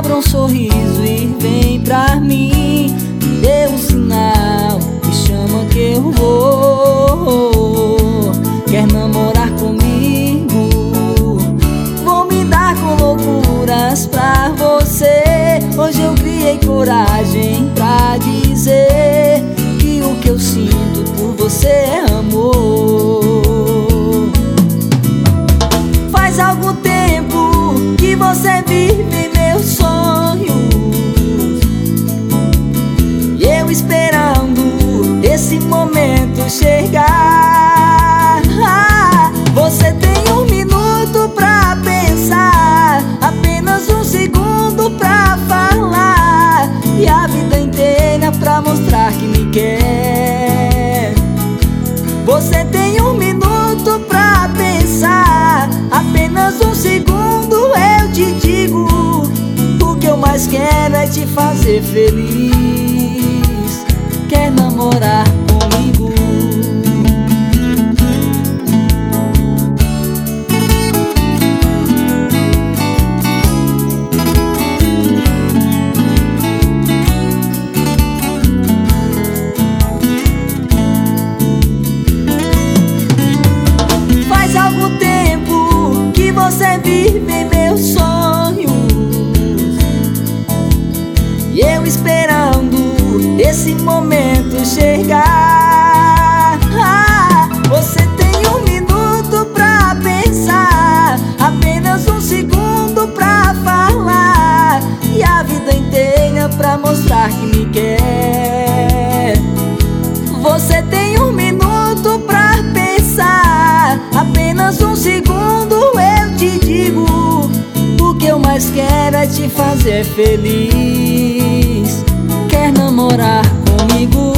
abra um sorriso e vem pra mim. Me dê um sinal, me chama que eu vou. Quer namorar comigo? Vou me dar com loucuras pra você. Hoje eu criei coragem pra dizer que o que eu sinto por você é amor. Faz algum tempo que você vive meus sonhos, e eu esperando esse momento chegar. Você tem um minuto pra pensar, apenas um segundo pra falar, e a vida inteira pra mostrar que me quer. Você tem um minuto pra pensar, apenas um segundo eu te digo. O que eu mais quero é te fazer feliz. Quer namorar comigo? Faz algum tempo que você vive meus sonhos, e eu esperando esse momento chegar. Você tem um minuto pra pensar, apenas um segundo pra falar, e a vida inteira pra mostrar que me quer. Você tem um minuto pra pensar, apenas um segundo eu te digo. O que eu mais quero é te fazer feliz. Quer namorar comigo?